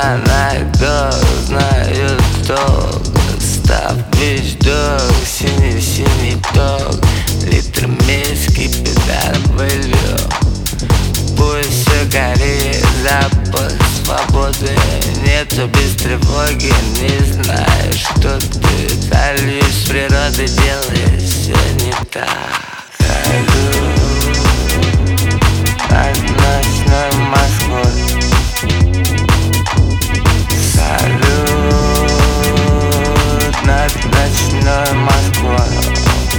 найду, знаю толк. Став вещдок, синий ток. Литр миски, педар вылью. Пусть все горит, запах свободы. Нету без тревоги, не знаешь, что ты. Зальешь с природы, делаешь все не так. Над ночной Москвой. Салют над ночной Москвой.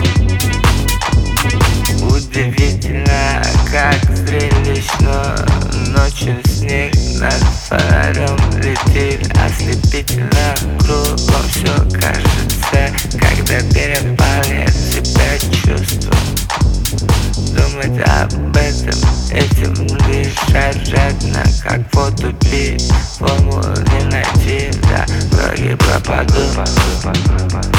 Удивительно, как зрелищно. Ночью снег над фонарем летит. Ослепительно кругом все кажется. Когда переполняет тебя чувство. Думать об этом, этим дышать жадно. Как воду пить, формулу не найти. Да, враги пропаду.